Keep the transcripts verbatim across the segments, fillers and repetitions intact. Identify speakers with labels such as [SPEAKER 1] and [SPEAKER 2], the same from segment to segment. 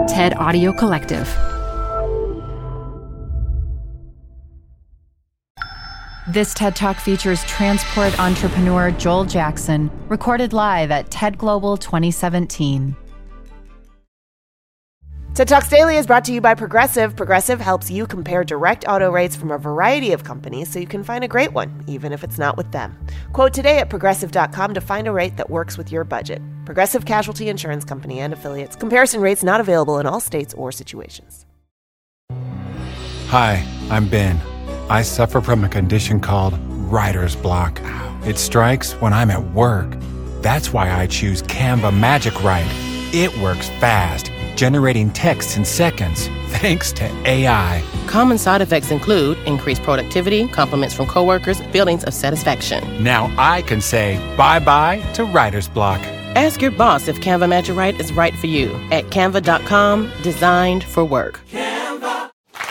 [SPEAKER 1] TED Audio Collective. This TED Talk features transport entrepreneur Joel Jackson, recorded live at TED Global twenty seventeen.
[SPEAKER 2] TED Talks Daily is brought to you by Progressive. Progressive helps you compare direct auto rates from a variety of companies so you can find a great one, even if it's not with them. Quote today at progressive dot com to find a rate that works with your budget. Progressive Casualty Insurance Company and Affiliates. Comparison rates not available in all states or situations.
[SPEAKER 3] Hi, I'm Ben. I suffer from a condition called writer's block. It strikes when I'm at work. That's why I choose Canva Magic Write. It works fast, generating text in seconds, thanks to A I.
[SPEAKER 4] Common side effects include increased productivity, compliments from coworkers, feelings of satisfaction.
[SPEAKER 3] Now I can say bye-bye to writer's block.
[SPEAKER 4] Ask your boss if Canva Magic Write is right for you at canva dot com, designed for work.
[SPEAKER 5] Canva.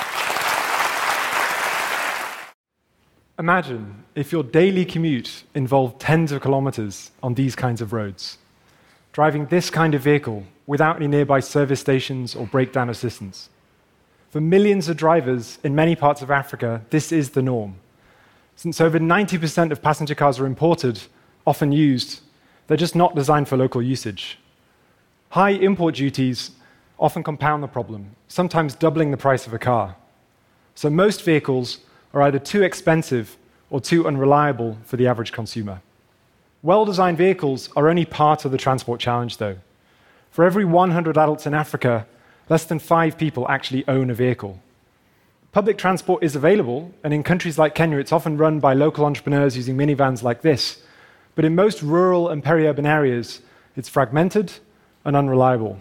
[SPEAKER 5] Imagine if your daily commute involved tens of kilometers on these kinds of roads. Driving this kind of vehicle without any nearby service stations or breakdown assistance. For millions of drivers in many parts of Africa, this is the norm. Since over ninety percent of passenger cars are imported, often used, they're just not designed for local usage. High import duties often compound the problem, sometimes doubling the price of a car. So most vehicles are either too expensive or too unreliable for the average consumer. Well-designed vehicles are only part of the transport challenge, though. For every one hundred adults in Africa, less than five people actually own a vehicle. Public transport is available, and in countries like Kenya, it's often run by local entrepreneurs using minivans like this. But in most rural and peri-urban areas, it's fragmented and unreliable.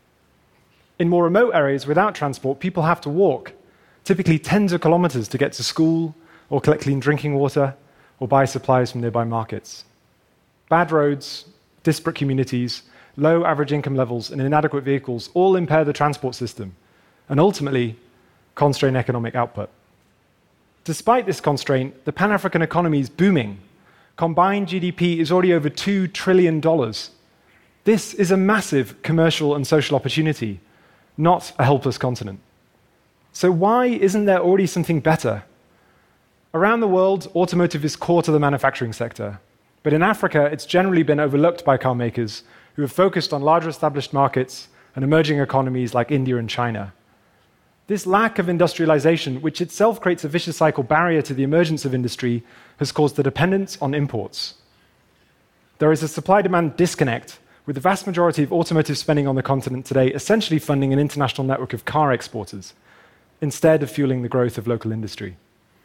[SPEAKER 5] In more remote areas without transport, people have to walk, typically tens of kilometers to get to school, or collect clean drinking water, or buy supplies from nearby markets. Bad roads, disparate communities, low average income levels, and inadequate vehicles all impair the transport system, and ultimately constrain economic output. Despite this constraint, the Pan-African economy is booming. Combined G D P is already over two trillion dollars. This is a massive commercial and social opportunity, not a helpless continent. So why isn't there already something better? Around the world, automotive is core to the manufacturing sector. But in Africa, it's generally been overlooked by car makers who have focused on larger established markets and emerging economies like India and China. This lack of industrialization, which itself creates a vicious cycle barrier to the emergence of industry, has caused the dependence on imports. There is a supply-demand disconnect, with the vast majority of automotive spending on the continent today essentially funding an international network of car exporters, instead of fueling the growth of local industry.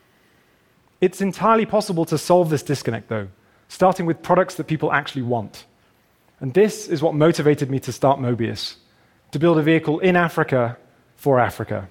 [SPEAKER 5] It's entirely possible to solve this disconnect, though, starting with products that people actually want. And this is what motivated me to start Mobius, to build a vehicle in Africa for Africa.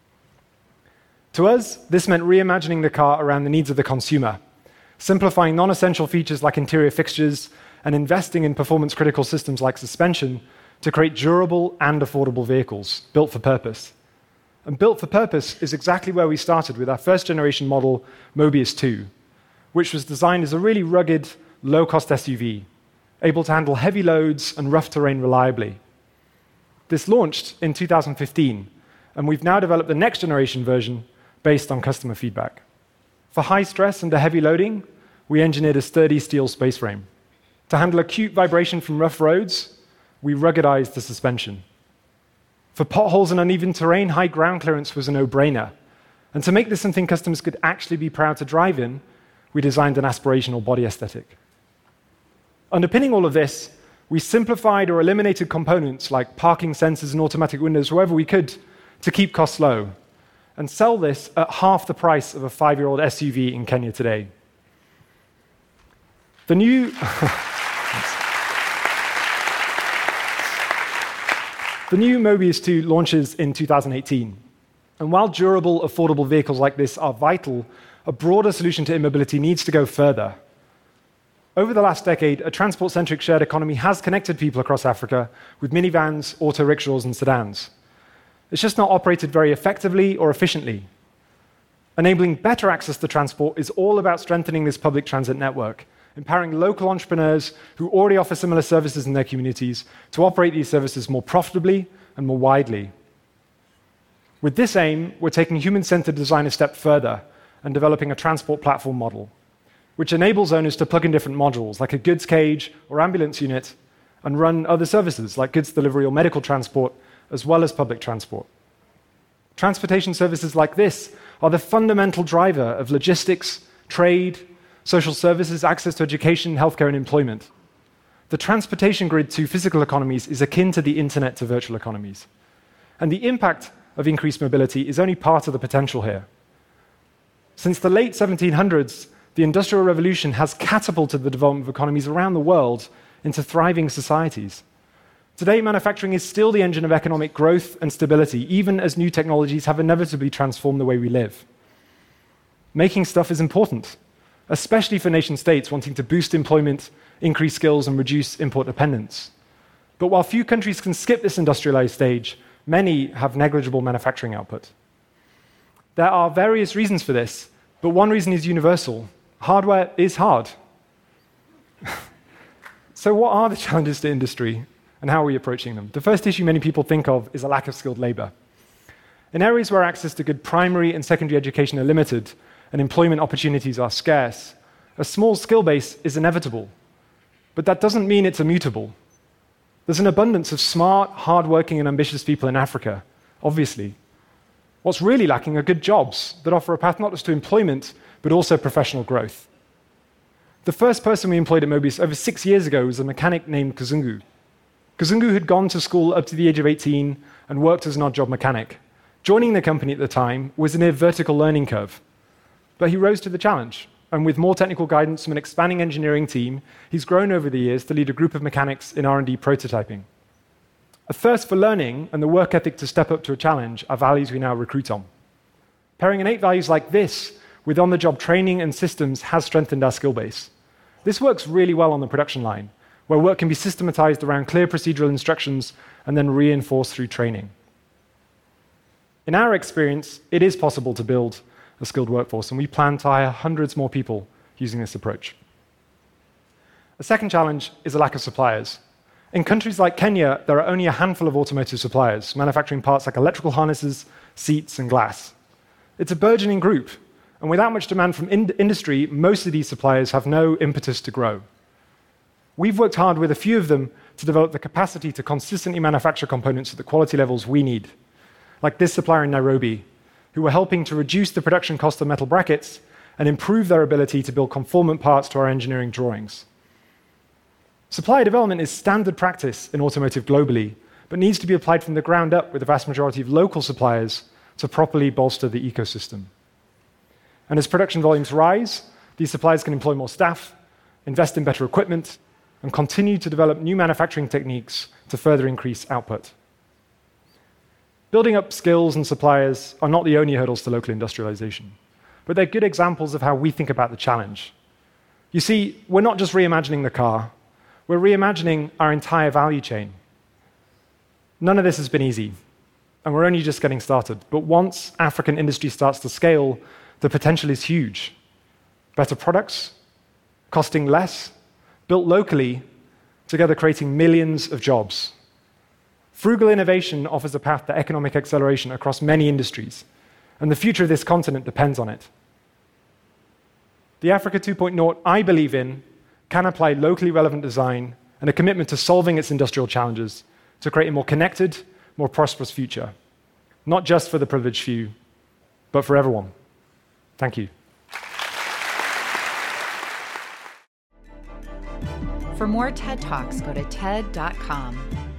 [SPEAKER 5] To us, this meant reimagining the car around the needs of the consumer, simplifying non-essential features like interior fixtures, and investing in performance-critical systems like suspension to create durable and affordable vehicles built for purpose. And built for purpose is exactly where we started with our first-generation model, Mobius two, which was designed as a really rugged, low-cost S U V, able to handle heavy loads and rough terrain reliably. This launched in two thousand fifteen, and we've now developed the next-generation version based on customer feedback. For high stress and heavy loading, we engineered a sturdy steel space frame. To handle acute vibration from rough roads, we ruggedized the suspension. For potholes and uneven terrain, high ground clearance was a no-brainer. And to make this something customers could actually be proud to drive in, we designed an aspirational body aesthetic. Underpinning all of this, we simplified or eliminated components like parking sensors and automatic windows wherever we could to keep costs low, and sell this at half the price of a five-year-old S U V in Kenya today. The new... the new Mobius two launches in two thousand eighteen. And while durable, affordable vehicles like this are vital, a broader solution to immobility needs to go further. Over the last decade, a transport-centric shared economy has connected people across Africa with minivans, auto rickshaws, and sedans. It's just not operated very effectively or efficiently. Enabling better access to transport is all about strengthening this public transit network, empowering local entrepreneurs who already offer similar services in their communities to operate these services more profitably and more widely. With this aim, we're taking human-centered design a step further and developing a transport platform model, which enables owners to plug in different modules, like a goods cage or ambulance unit, and run other services, like goods delivery or medical transport, as well as public transport. Transportation services like this are the fundamental driver of logistics, trade, social services, access to education, healthcare, and employment. The transportation grid to physical economies is akin to the internet to virtual economies. And the impact of increased mobility is only part of the potential here. Since the late seventeen hundreds, the Industrial Revolution has catapulted the development of economies around the world into thriving societies. Today, manufacturing is still the engine of economic growth and stability, even as new technologies have inevitably transformed the way we live. Making stuff is important, especially for nation-states wanting to boost employment, increase skills, and reduce import dependence. But while few countries can skip this industrialized stage, many have negligible manufacturing output. There are various reasons for this, but one reason is universal. Hardware is hard. So what are the challenges to industry, and how are we approaching them? The first issue many people think of is a lack of skilled labor. In areas where access to good primary and secondary education are limited and employment opportunities are scarce, a small skill base is inevitable. But that doesn't mean it's immutable. There's an abundance of smart, hardworking, and ambitious people in Africa, obviously. What's really lacking are good jobs that offer a path not just to employment, but also professional growth. The first person we employed at Mobius over six years ago was a mechanic named Kazungu. Kazungu had gone to school up to the age of eighteen and worked as an odd-job mechanic. Joining the company at the time was a near vertical learning curve. But he rose to the challenge, and with more technical guidance from an expanding engineering team, he's grown over the years to lead a group of mechanics in R and D prototyping. A thirst for learning and the work ethic to step up to a challenge are values we now recruit on. Pairing innate values like this with on-the-job training and systems has strengthened our skill base. This works really well on the production line, where work can be systematized around clear procedural instructions and then reinforced through training. In our experience, it is possible to build a skilled workforce, and we plan to hire hundreds more people using this approach. The second challenge is a lack of suppliers. In countries like Kenya, there are only a handful of automotive suppliers, manufacturing parts like electrical harnesses, seats, and glass. It's a burgeoning group, and without much demand from in- industry, most of these suppliers have no impetus to grow. We've worked hard with a few of them to develop the capacity to consistently manufacture components at the quality levels we need, like this supplier in Nairobi, who are helping to reduce the production cost of metal brackets and improve their ability to build conformant parts to our engineering drawings. Supplier development is standard practice in automotive globally, but needs to be applied from the ground up with the vast majority of local suppliers to properly bolster the ecosystem. And as production volumes rise, these suppliers can employ more staff, invest in better equipment, and continue to develop new manufacturing techniques to further increase output. Building up skills and suppliers are not the only hurdles to local industrialization, but they're good examples of how we think about the challenge. You see, we're not just reimagining the car, we're reimagining our entire value chain. None of this has been easy, and we're only just getting started. But once African industry starts to scale, the potential is huge. Better products, costing less, built locally, together creating millions of jobs. Frugal innovation offers a path to economic acceleration across many industries, and the future of this continent depends on it. The Africa two point oh I believe in can apply locally relevant design and a commitment to solving its industrial challenges to create a more connected, more prosperous future, not just for the privileged few, but for everyone. Thank you.
[SPEAKER 1] For more TED Talks, go to T E D dot com.